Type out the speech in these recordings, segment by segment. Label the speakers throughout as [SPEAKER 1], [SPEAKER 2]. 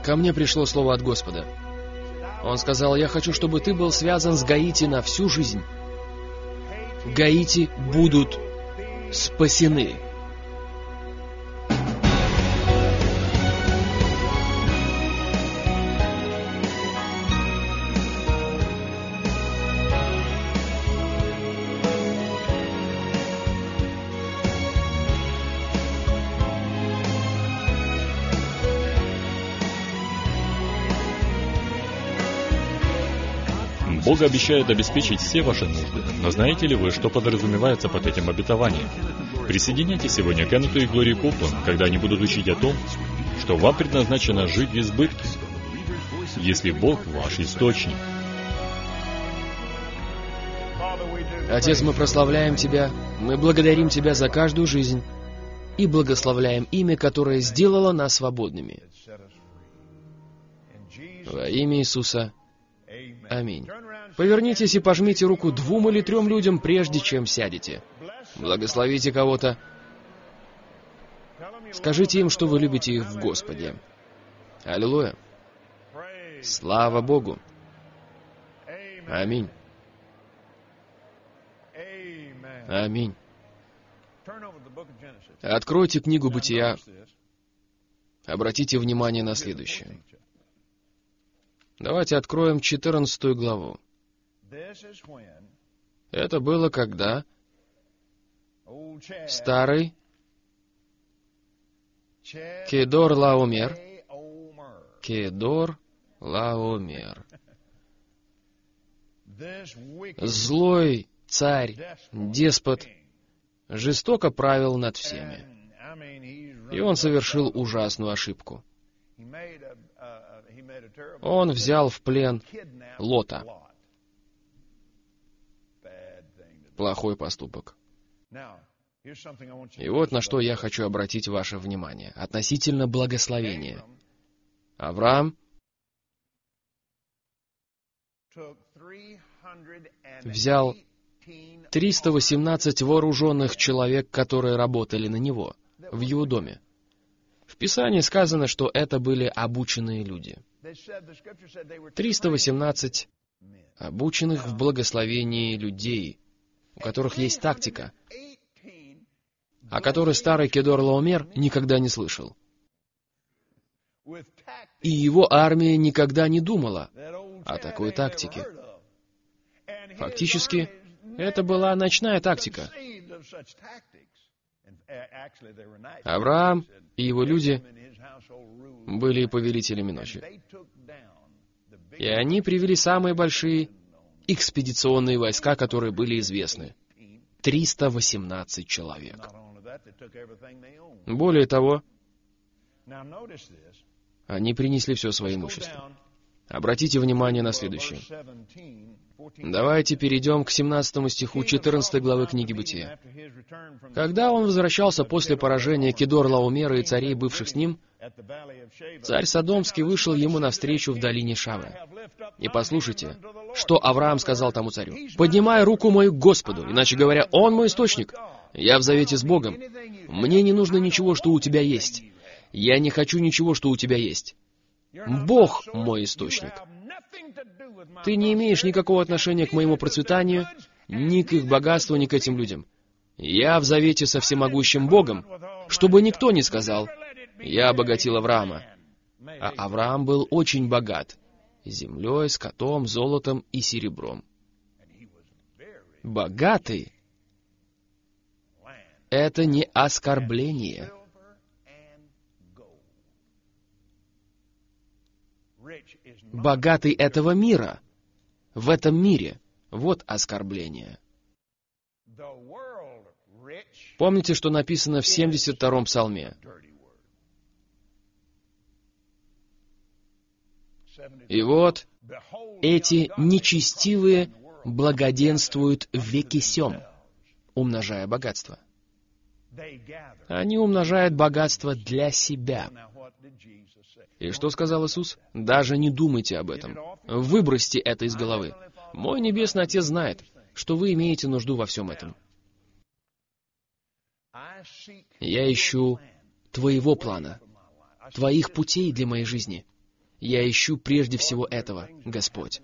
[SPEAKER 1] Ко мне пришло слово от Господа. Он сказал: я хочу, чтобы ты был связан с Гаити на всю жизнь. Гаити будут спасены.
[SPEAKER 2] Бог обещает обеспечить все ваши нужды, но знаете ли вы, что подразумевается под этим обетованием? Присоединяйтесь сегодня к Кеннету и Глории Копланд, когда они будут учить о том, что вам предназначено жить в избытке, если Бог ваш источник.
[SPEAKER 1] Отец, мы прославляем Тебя, мы благодарим Тебя за каждую жизнь и благословляем имя, которое сделало нас свободными. Во имя Иисуса. Аминь. Повернитесь и пожмите руку 2 или 3 людям, прежде чем сядете. Благословите кого-то. Скажите им, что вы любите их в Господе. Аллилуйя. Слава Богу. Аминь. Аминь. Откройте книгу Бытия. Обратите внимание на следующее. Давайте откроем 14 главу. Это было когда старый Кедор-Лаомер, злой царь, деспот, жестоко правил над всеми. И он совершил ужасную ошибку. Он взял в плен Лота. Плохой поступок. И вот на что я хочу обратить ваше внимание относительно благословения. Авраам взял 318 вооруженных человек, которые работали на него, в его доме. В Писании сказано, что это были обученные люди. 318 обученных в благословении людей, у которых есть тактика, о которой старый Кедор-Лаомер никогда не слышал. И его армия никогда не думала о такой тактике. Фактически, это была ночная тактика. Авраам и его люди были повелителями ночи. И они привели самые большие экспедиционные войска, которые были известны. 318 человек. Более того, они принесли все свое имущество. Обратите внимание на следующее. Давайте перейдем к 17 стиху 14 главы книги Бытия. Когда он возвращался после поражения Кедор-Лаомера и царей, бывших с ним, царь Содомский вышел ему навстречу в долине Шавы. И послушайте, что Авраам сказал тому царю. «Поднимай руку мою к Господу, иначе говоря, Он мой источник. Я в завете с Богом. Мне не нужно ничего, что у тебя есть. Я не хочу ничего, что у тебя есть. Бог мой источник. Ты не имеешь никакого отношения к моему процветанию, ни к их богатству, ни к этим людям. Я в завете со всемогущим Богом, чтобы никто не сказал, я обогатил Авраама». А Авраам был очень богат землей, скотом, золотом и серебром. Богатый — это не оскорбление. Богатый этого мира, в этом мире, вот оскорбление. Помните, что написано в 72-м псалме? И вот эти нечестивые благоденствуют в веки сем, умножая богатство. Они умножают богатство для себя. И что сказал Иисус? Даже не думайте об этом. Выбросьте это из головы. Мой Небесный Отец знает, что вы имеете нужду во всем этом. Я ищу Твоего плана, Твоих путей для моей жизни. Я ищу прежде всего этого, Господь.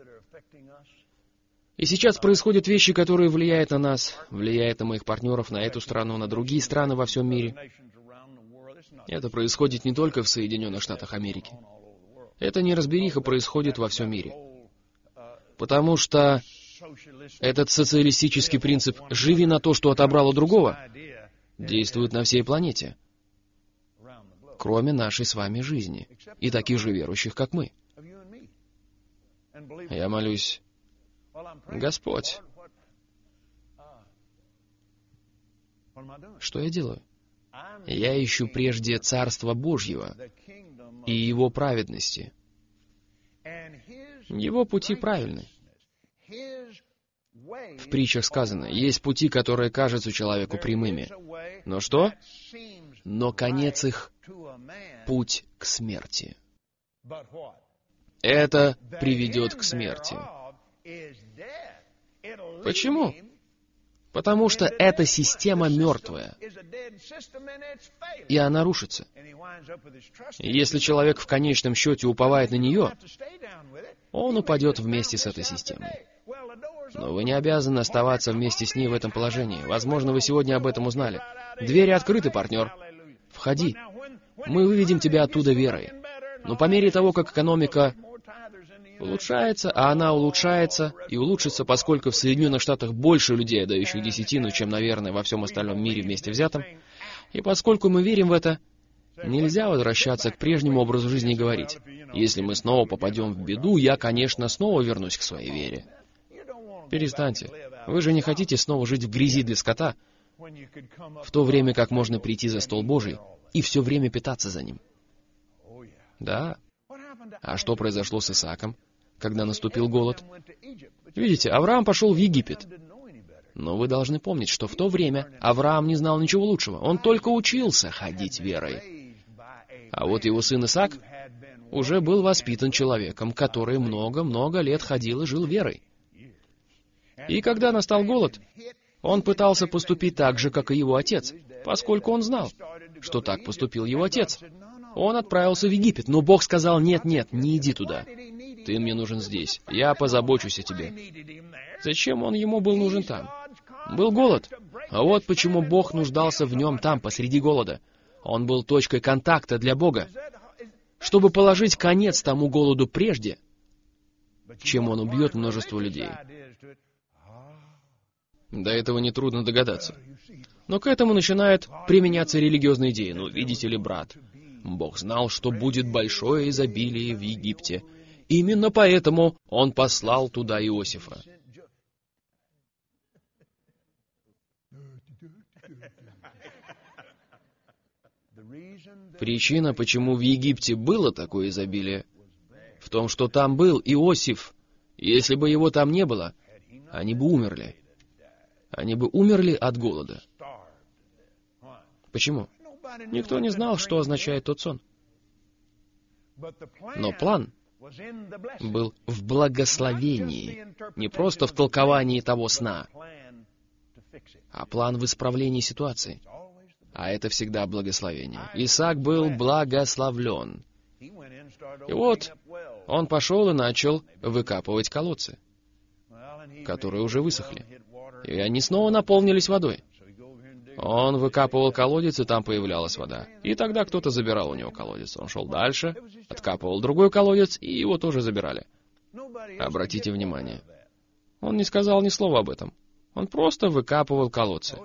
[SPEAKER 1] И сейчас происходят вещи, которые влияют на нас, влияют на моих партнеров, на эту страну, на другие страны во всем мире. Это происходит не только в Соединенных Штатах Америки. Эта неразбериха происходит во всем мире. Потому что этот социалистический принцип «живи на то, что отобрал у другого» действует на всей планете, кроме нашей с вами жизни и таких же верующих, как мы. Я молюсь: Господь, что я делаю? Я ищу прежде Царства Божьего и Его праведности. Его пути правильны. В притчах сказано: есть пути, которые кажутся человеку прямыми. Но что? Но конец их — путь к смерти. Это приведет к смерти. Почему? Потому что эта система мертвая, и она рушится. И если человек в конечном счете уповает на нее, он упадет вместе с этой системой. Но вы не обязаны оставаться вместе с ней в этом положении. Возможно, вы сегодня об этом узнали. Двери открыты, партнер. Входи. Мы выведем тебя оттуда верой. Но по мере того, как экономика улучшается, а она улучшается и улучшится, поскольку в Соединенных Штатах больше людей, отдающих десятину, чем, наверное, во всем остальном мире вместе взятом, и поскольку мы верим в это, нельзя возвращаться к прежнему образу жизни и говорить: если мы снова попадем в беду, я, конечно, снова вернусь к своей вере. Перестаньте. Вы же не хотите снова жить в грязи для скота, в то время как можно прийти за стол Божий и все время питаться за ним. Да. А что произошло с Исааком, когда наступил голод? Видите, Авраам пошел в Египет. Но вы должны помнить, что в то время Авраам не знал ничего лучшего. Он только учился ходить верой. А вот его сын Исаак уже был воспитан человеком, который много-много лет ходил и жил верой. И когда настал голод, он пытался поступить так же, как и его отец, поскольку он знал, что так поступил его отец. Он отправился в Египет, но Бог сказал: нет, не иди туда. Ты мне нужен здесь, я позабочусь о тебе. Зачем он ему был нужен там? Был голод. А вот почему Бог нуждался в нем там, посреди голода. Он был точкой контакта для Бога, чтобы положить конец тому голоду прежде, чем он убьет множество людей. До этого нетрудно догадаться. Но к этому начинают применяться религиозные идеи. Ну, видите ли, брат, Бог знал, что будет большое изобилие в Египте. Именно поэтому Он послал туда Иосифа. Причина, почему в Египте было такое изобилие, в том, что там был Иосиф. Если бы его там не было, они бы умерли. Они бы умерли от голода. Почему? Никто не знал, что означает тот сон. Но план был в благословении, не просто в толковании того сна, а план в исправлении ситуации. А это всегда благословение. Исаак был благословлен. И вот он пошел и начал выкапывать колодцы, которые уже высохли. И они снова наполнились водой. Он выкапывал колодец, и там появлялась вода. И тогда кто-то забирал у него колодец. Он шел дальше, откапывал другой колодец, и его тоже забирали. Обратите внимание. Он не сказал ни слова об этом. Он просто выкапывал колодцы.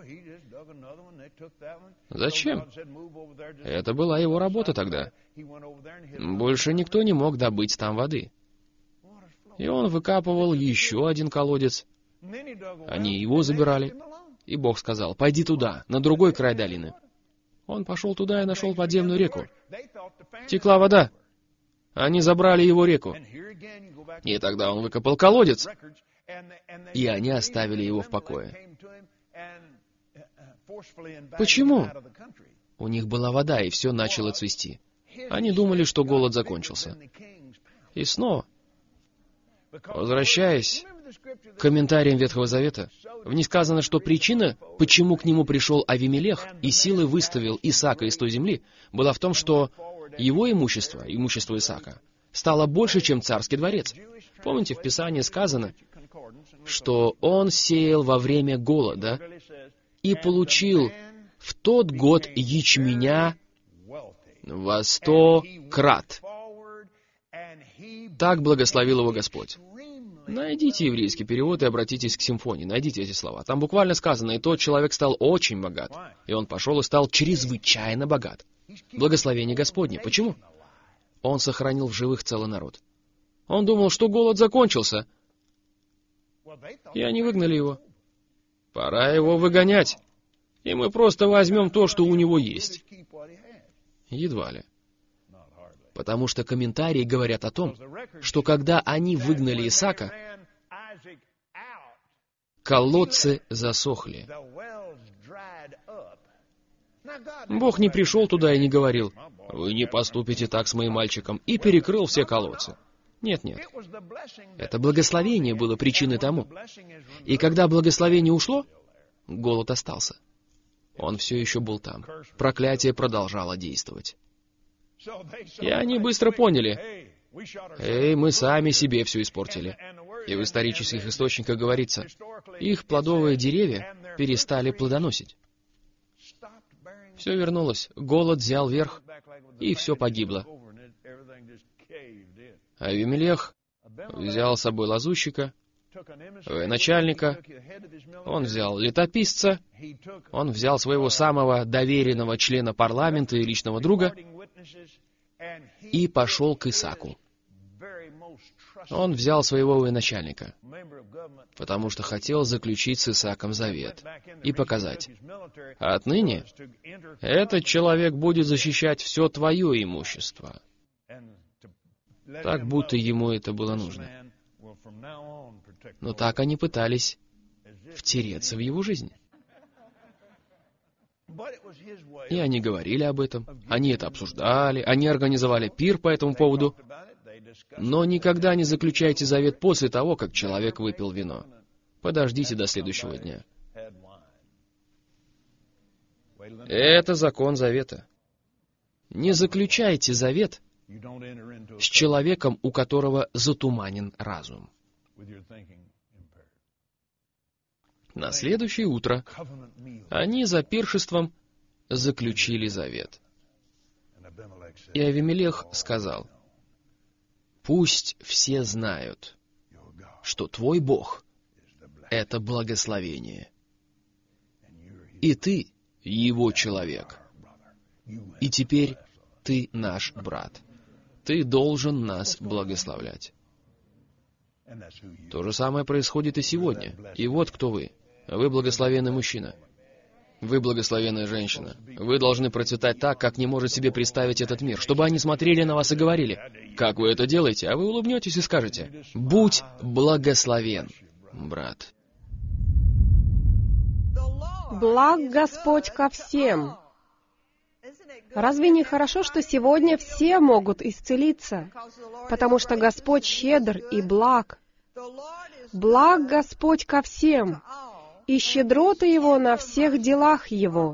[SPEAKER 1] Зачем? Это была его работа тогда. Больше никто не мог добыть там воды. И он выкапывал еще один колодец. Они его забирали. И Бог сказал: пойди туда, на другой край долины. Он пошел туда и нашел подземную реку. Текла вода. Они забрали его реку. И тогда он выкопал колодец. И они оставили его в покое. Почему? У них была вода, и все начало цвести. Они думали, что голод закончился. И снова, возвращаясь к комментариям Ветхого Завета, в них сказано, что причина, почему к нему пришел Авимелех и силой выставил Исаака из той земли, была в том, что его имущество, имущество Исаака, стало больше, чем царский дворец. Помните, в Писании сказано, что он сеял во время голода и получил в тот год ячменя во 100 крат. Так благословил его Господь. Найдите еврейский перевод и обратитесь к симфонии. Найдите эти слова. Там буквально сказано, и тот человек стал очень богат. И он пошел и стал чрезвычайно богат. Благословение Господне. Почему? Он сохранил в живых целый народ. Он думал, что голод закончился. И они выгнали его. Пора его выгонять. И мы просто возьмем то, что у него есть. Едва ли. Потому что комментарии говорят о том, что когда они выгнали Исаака, колодцы засохли. Бог не пришел туда и не говорил, «Вы не поступите так с моим мальчиком», и перекрыл все колодцы. Нет. Это благословение было причиной тому. И когда благословение ушло, голод остался. Он все еще был там. Проклятие продолжало действовать. И они быстро поняли, мы сами себе все испортили. И в исторических источниках говорится, их плодовые деревья перестали плодоносить. Все вернулось, голод взял верх, и все погибло. Авимелех взял с собой лазутчика, начальника, он взял летописца, он взял своего самого доверенного члена парламента и личного друга и пошел к Исааку. Он взял своего военачальника, потому что хотел заключить с Исааком завет и показать, отныне этот человек будет защищать все твое имущество, так будто ему это было нужно. Но так они пытались втереться в его жизнь. И они говорили об этом, они это обсуждали, они организовали пир по этому поводу. Но никогда не заключайте завет после того, как человек выпил вино. Подождите до следующего дня. Это закон завета. Не заключайте завет с человеком, у которого затуманен разум. На следующее утро они за пиршеством заключили завет. И Авимелех сказал, «Пусть все знают, что твой Бог — это благословение, и ты его человек, и теперь ты наш брат. Ты должен нас благословлять». То же самое происходит и сегодня. И вот кто вы. Вы благословенный мужчина. Вы благословенная женщина. Вы должны процветать так, как не может себе представить этот мир, чтобы они смотрели на вас и говорили, «Как вы это делаете?» А вы улыбнетесь и скажете, «Будь благословен, брат».
[SPEAKER 3] Благ Господь ко всем. Разве не хорошо, что сегодня все могут исцелиться? Потому что Господь щедр и благ. Благ Господь ко всем, и щедрота Его на всех делах Его.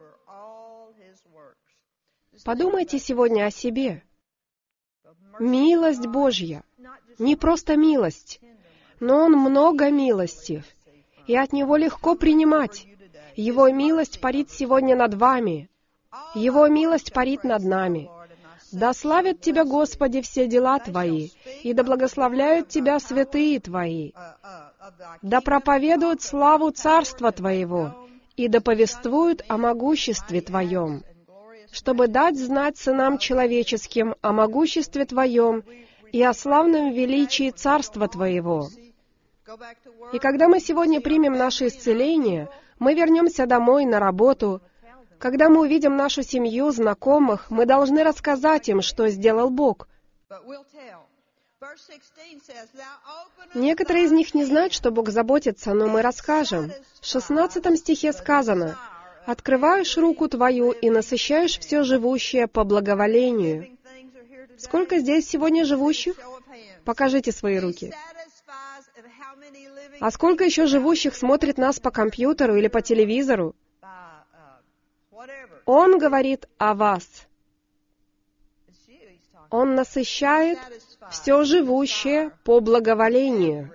[SPEAKER 3] Подумайте сегодня о себе. Милость Божья. Не просто милость, но Он много милостив, и от Него легко принимать. Его милость парит сегодня над вами. Его милость парит над нами. Да славят Тебя, Господи, все дела Твои, и да благословляют Тебя святые Твои. Да проповедуют славу Царства Твоего, и да повествуют о могуществе Твоем, чтобы дать знать сынам человеческим о могуществе Твоем и о славном величии Царства Твоего. И когда мы сегодня примем наше исцеление, мы вернемся домой на работу. Когда мы увидим нашу семью, знакомых, мы должны рассказать им, что сделал Бог. Некоторые из них не знают, что Бог заботится, но мы расскажем. В 16 стихе сказано, «Открываешь руку твою и насыщаешь все живущее по благоволению». Сколько здесь сегодня живущих? Покажите свои руки. А сколько еще живущих смотрит нас по компьютеру или по телевизору? Он говорит о вас. Он насыщает все живущее по благоволению.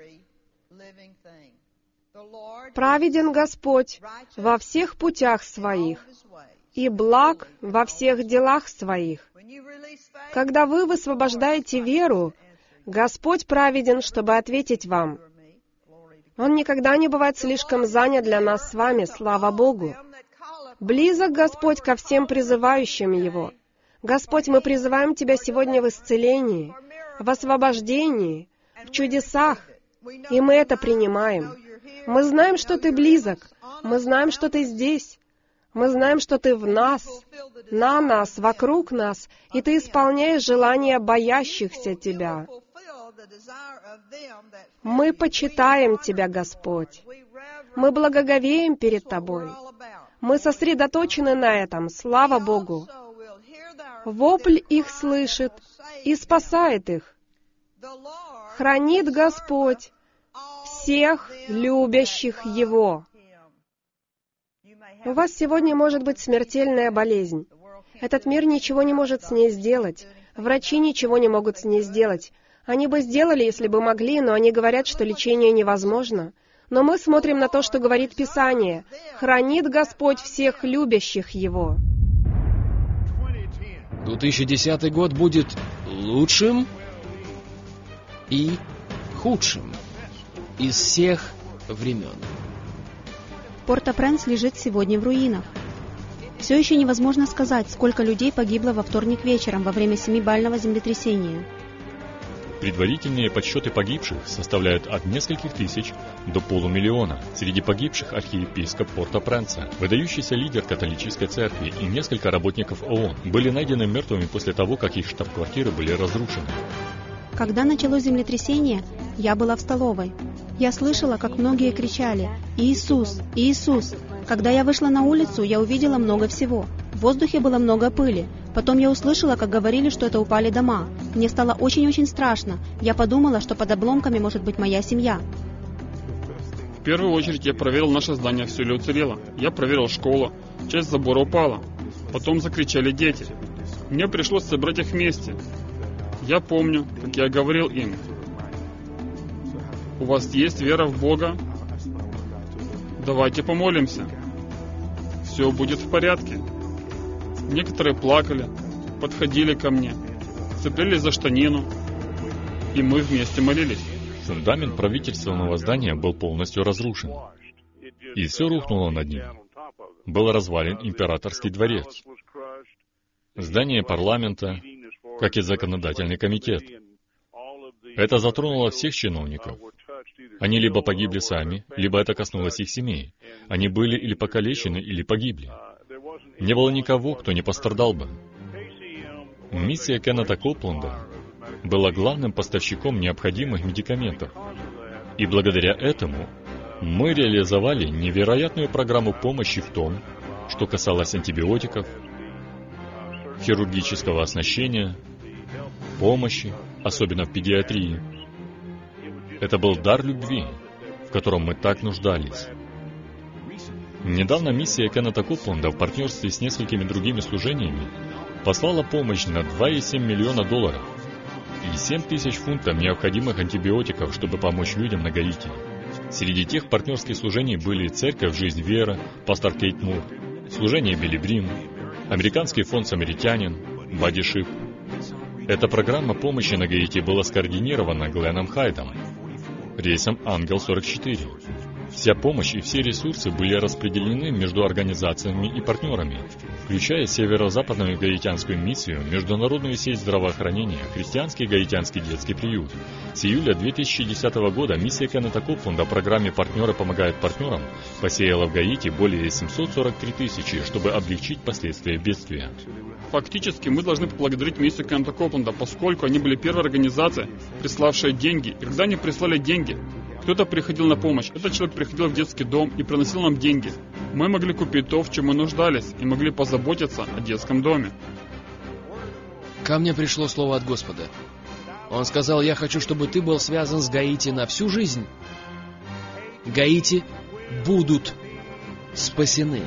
[SPEAKER 3] Праведен Господь во всех путях Своих и благ во всех делах Своих. Когда вы высвобождаете веру, Господь праведен, чтобы ответить вам. Он никогда не бывает слишком занят для нас с вами, слава Богу. Близок Господь ко всем призывающим Его. Господь, мы призываем Тебя сегодня в исцелении, в освобождении, в чудесах, и мы это принимаем. Мы знаем, что Ты близок, мы знаем, что Ты здесь, мы знаем, что Ты в нас, на нас, вокруг нас, и Ты исполняешь желания боящихся Тебя. Мы почитаем Тебя, Господь. Мы благоговеем перед Тобой. Мы сосредоточены на этом, слава Богу. Вопль их слышит и спасает их. Хранит Господь всех любящих Его. У вас сегодня может быть смертельная болезнь. Этот мир ничего не может с ней сделать. Врачи ничего не могут с ней сделать. Они бы сделали, если бы могли, но они говорят, что лечение невозможно. Но мы смотрим на то, что говорит Писание. Хранит Господь всех любящих Его.
[SPEAKER 1] 2010 год будет лучшим и худшим из всех времен.
[SPEAKER 4] Порт-о-Пренс лежит сегодня в руинах. Все еще невозможно сказать, сколько людей погибло во вторник вечером во время 7-бального землетрясения.
[SPEAKER 2] Предварительные подсчеты погибших составляют от нескольких тысяч до полумиллиона. Среди погибших архиепископ Порт-о-Пренса, выдающийся лидер католической церкви и несколько работников ООН были найдены мертвыми после того, как их штаб-квартиры были разрушены.
[SPEAKER 4] Когда началось землетрясение, я была в столовой. Я слышала, как многие кричали «Иисус! Иисус!». Когда я вышла на улицу, я увидела много всего. В воздухе было много пыли. Потом я услышала, как говорили, что это упали дома. Мне стало очень-очень страшно. Я подумала, что под обломками может быть моя семья.
[SPEAKER 5] В первую очередь я проверил наше здание, все ли уцелело. Я проверил школу. Часть забора упала. Потом закричали дети. Мне пришлось собрать их вместе. Я помню, как я говорил им: «У вас есть вера в Бога? Давайте помолимся. Все будет в порядке». Некоторые плакали, подходили ко мне, цеплялись за штанину, и мы вместе молились.
[SPEAKER 2] Фундамент правительственного здания был полностью разрушен, и все рухнуло над ним. Был развален императорский дворец, здание парламента, как и законодательный комитет. Это затронуло всех чиновников. Они либо погибли сами, либо это коснулось их семей. Они были или покалечены, или погибли. Не было никого, кто не пострадал бы. Миссия Кеннета Копланда была главным поставщиком необходимых медикаментов. И благодаря этому мы реализовали невероятную программу помощи в том, что касалось антибиотиков, хирургического оснащения, помощи, особенно в педиатрии. Это был дар любви, в котором мы так нуждались. Недавно миссия Кеннета Копланда в партнерстве с несколькими другими служениями послала помощь на $2,7 миллиона и 7 тысяч фунтов необходимых антибиотиков, чтобы помочь людям на Гаити. Среди тех партнерских служений были Церковь «Жизнь Вера», пастор Кейт Мур, служение Билли Брим, Американский фонд «Самаритянин», Бадди Шип. Эта программа помощи на Гаити была скоординирована Гленном Хайдом, рейсом «Ангел-44». Вся помощь и все ресурсы были распределены между организациями и партнерами, включая Северо-Западную гаитянскую миссию, Международную сеть здравоохранения, Христианский гаитянский детский приют. С июля 2010 года миссия Кеннета Копланда в программе «Партнеры помогают партнерам» посеяла в Гаити более 743 тысячи, чтобы облегчить последствия бедствия.
[SPEAKER 5] Фактически мы должны поблагодарить миссию Кеннета Копланда, поскольку они были первой организацией, приславшей деньги. И когда они прислали деньги, кто-то приходил на помощь. Этот человек приходил в детский дом и приносил нам деньги. Мы могли купить то, в чем мы нуждались, и могли позаботиться о детском доме.
[SPEAKER 1] Ко мне пришло слово от Господа. Он сказал: «Я хочу, чтобы ты был связан с Гаити на всю жизнь. Гаити будут спасены».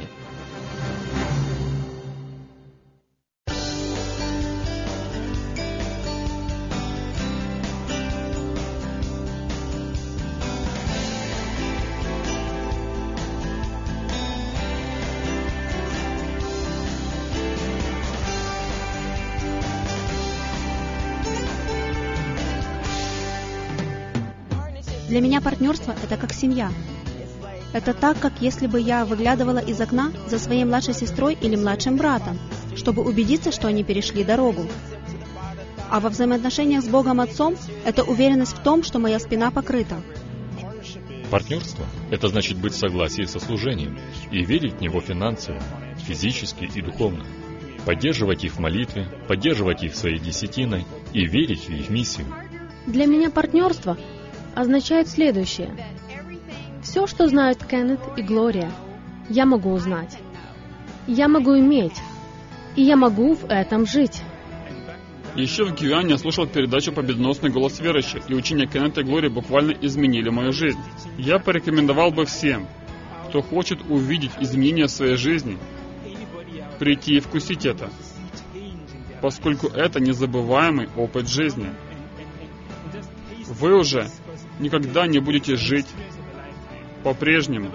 [SPEAKER 4] Для меня партнерство — это как семья. Это так, как если бы я выглядывала из окна за своей младшей сестрой или младшим братом, чтобы убедиться, что они перешли дорогу. А во взаимоотношениях с Богом Отцом — это уверенность в том, что моя спина покрыта.
[SPEAKER 2] Партнерство — это значит быть в согласии со служением и верить в него финансово, физически и духовно. Поддерживать их в молитве, поддерживать их своей десятиной и верить в их миссию.
[SPEAKER 6] Для меня партнерство означает следующее. Все, что знают Кеннет и Глория, я могу узнать. Я могу иметь. И я могу в этом жить.
[SPEAKER 5] Еще в Гuyane я слушал передачу «Победоносный голос верующих», и учения Кеннета и Глории буквально изменили мою жизнь. Я порекомендовал бы всем, кто хочет увидеть изменения в своей жизни, прийти и вкусить это, поскольку это незабываемый опыт жизни. Вы уже никогда не будете жить по-прежнему.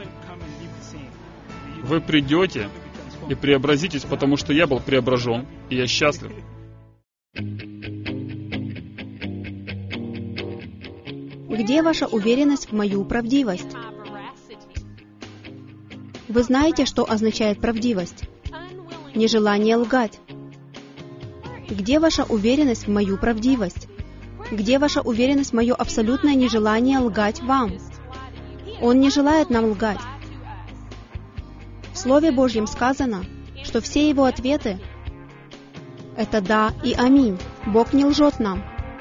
[SPEAKER 5] Вы придете и преобразитесь, потому что я был преображен, и я счастлив.
[SPEAKER 4] Где ваша уверенность в мою правдивость? Вы знаете, что означает правдивость? Нежелание лгать. Где ваша уверенность в мою правдивость? Где ваша уверенность в мое абсолютное нежелание лгать вам? Он не желает нам лгать. В Слове Божьем сказано, что все Его ответы — это «да» и «аминь». Бог не лжет нам.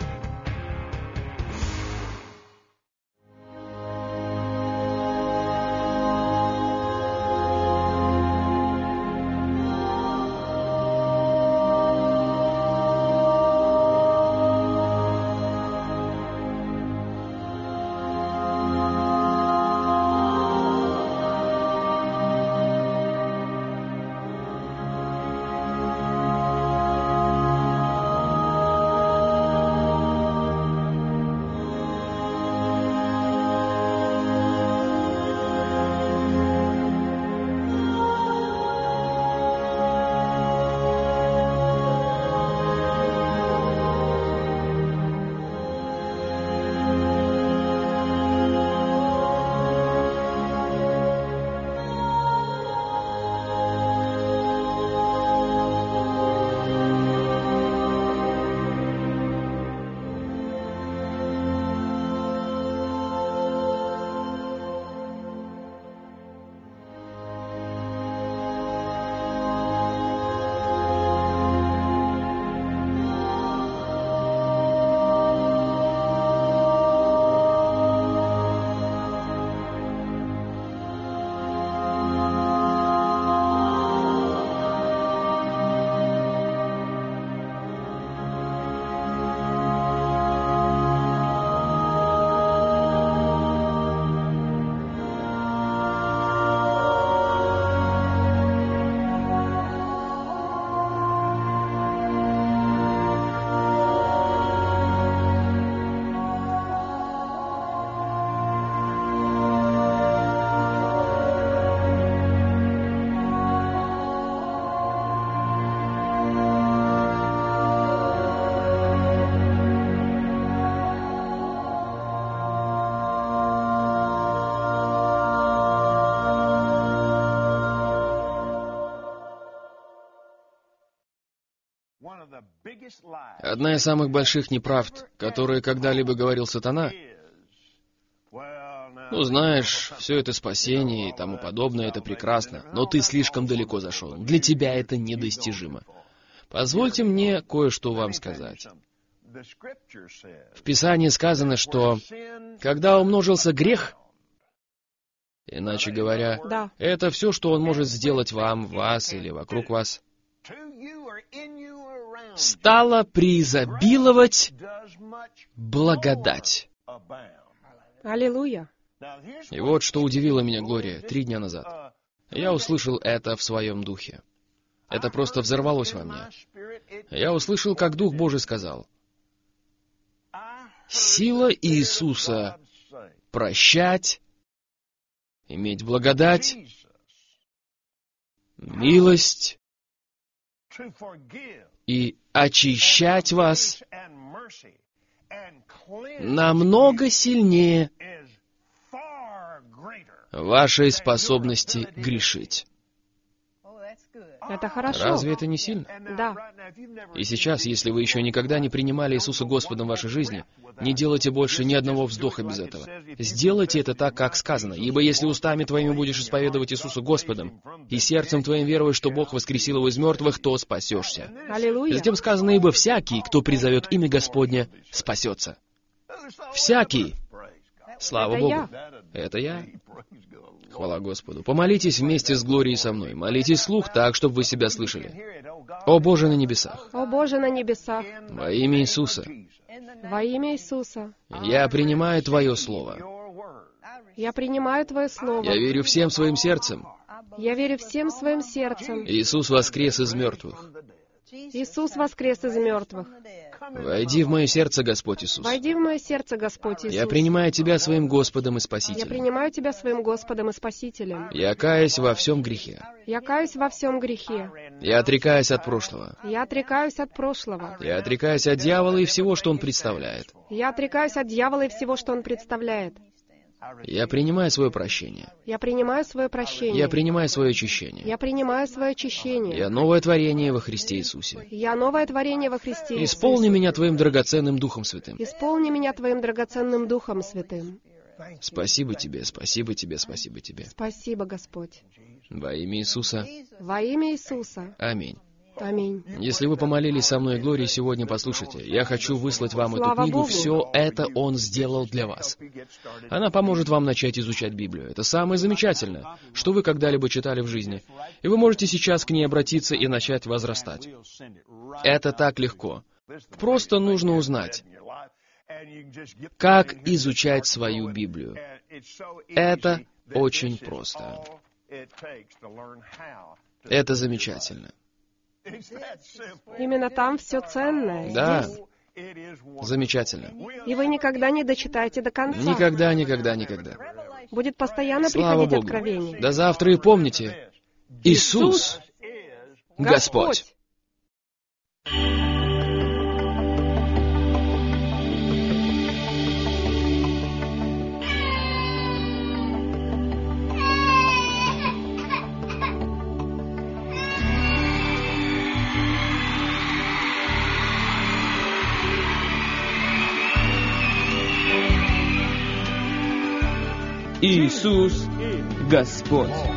[SPEAKER 1] Одна из самых больших неправд, которые когда-либо говорил сатана, знаешь, все это спасение и тому подобное, это прекрасно, но ты слишком далеко зашел. Для тебя это недостижимо. Позвольте мне кое-что вам сказать. В Писании сказано, что когда умножился грех, иначе говоря,
[SPEAKER 3] Да.
[SPEAKER 1] это все, что он может сделать вам, вас или вокруг вас, стало преизобиловать благодать.
[SPEAKER 3] Аллилуйя.
[SPEAKER 1] И вот что удивило меня, Глория, 3 дня назад. Я услышал это в своем духе. Это просто взорвалось во мне. Я услышал, как Дух Божий сказал: «Сила Иисуса прощать, иметь благодать, милость и очищать вас намного сильнее, вашей способности грешить.
[SPEAKER 3] Это хорошо.
[SPEAKER 1] Разве это не сильно?
[SPEAKER 3] Да.
[SPEAKER 1] И сейчас, если вы еще никогда не принимали Иисуса Господом в вашей жизни, не делайте больше ни одного вздоха без этого. Сделайте это так, как сказано. Ибо если устами твоими будешь исповедовать Иисуса Господом, и сердцем твоим веруешь, что Бог воскресил его из мертвых, то спасешься.
[SPEAKER 3] Аллилуйя.
[SPEAKER 1] Затем сказано, ибо всякий, кто призовет имя Господне, спасется. Всякий. Слава
[SPEAKER 3] Это
[SPEAKER 1] Богу.
[SPEAKER 3] я.
[SPEAKER 1] Это я. Хвала Господу. Помолитесь вместе с Глорией со мной. Молитесь вслух так, чтобы вы себя слышали. О Боже на небесах,
[SPEAKER 3] О Боже на небесах,
[SPEAKER 1] во имя Иисуса,
[SPEAKER 3] во имя Иисуса,
[SPEAKER 1] я принимаю Твое Слово.
[SPEAKER 3] я принимаю Твое Слово.
[SPEAKER 1] Я верю всем своим сердцем.
[SPEAKER 3] Я верю всем своим сердцем.
[SPEAKER 1] Иисус воскрес из мертвых.
[SPEAKER 3] Иисус воскрес из мертвых.
[SPEAKER 1] Войди в мое сердце, Господь Иисус.
[SPEAKER 3] Войди в мое сердце, Господь Иисус.
[SPEAKER 1] Я принимаю Тебя своим Господом и
[SPEAKER 3] Я
[SPEAKER 1] Спасителем.
[SPEAKER 3] принимаю Тебя своим Господом и Спасителем.
[SPEAKER 1] Я каюсь во всем грехе.
[SPEAKER 3] Я каюсь во всем грехе.
[SPEAKER 1] Я отрекаюсь от прошлого.
[SPEAKER 3] Я отрекаюсь от прошлого.
[SPEAKER 1] Я отрекаюсь от дьявола и всего, что он представляет.
[SPEAKER 3] Я отрекаюсь от дьявола и всего, что он представляет.
[SPEAKER 1] Я принимаю свое прощение.
[SPEAKER 3] Я принимаю свое прощение.
[SPEAKER 1] Я принимаю свое очищение.
[SPEAKER 3] Я принимаю свое очищение.
[SPEAKER 1] Я новое творение во Христе Иисусе.
[SPEAKER 3] Я новое творение во Христе
[SPEAKER 1] Исполни
[SPEAKER 3] Иисусе.
[SPEAKER 1] меня Твоим драгоценным Духом Святым.
[SPEAKER 3] Исполни меня Твоим драгоценным Духом Святым.
[SPEAKER 1] Спасибо Тебе, спасибо Тебе, спасибо Тебе.
[SPEAKER 3] Спасибо, Господь.
[SPEAKER 1] Во имя Иисуса.
[SPEAKER 3] Во имя Иисуса.
[SPEAKER 1] Аминь.
[SPEAKER 3] Аминь.
[SPEAKER 1] Если вы помолились со мной, Глории, сегодня, послушайте, я хочу выслать вам эту
[SPEAKER 3] Слава
[SPEAKER 1] книгу.
[SPEAKER 3] Богу.
[SPEAKER 1] Все это Он сделал для вас. Она поможет вам начать изучать Библию. Это самое замечательное, что вы когда-либо читали в жизни. И вы можете сейчас к ней обратиться и начать возрастать. Это так легко. Просто нужно узнать, как изучать свою Библию. Это очень просто. Это замечательно.
[SPEAKER 3] Именно там все ценное.
[SPEAKER 1] Да.
[SPEAKER 3] Здесь.
[SPEAKER 1] Замечательно.
[SPEAKER 3] И вы никогда не дочитаете до конца.
[SPEAKER 1] Никогда, никогда, никогда.
[SPEAKER 3] Будет постоянно
[SPEAKER 1] Слава
[SPEAKER 3] приходить
[SPEAKER 1] Богу.
[SPEAKER 3] откровение.
[SPEAKER 1] До завтра и помните, Иисус Господь.
[SPEAKER 7] Иисус Господь.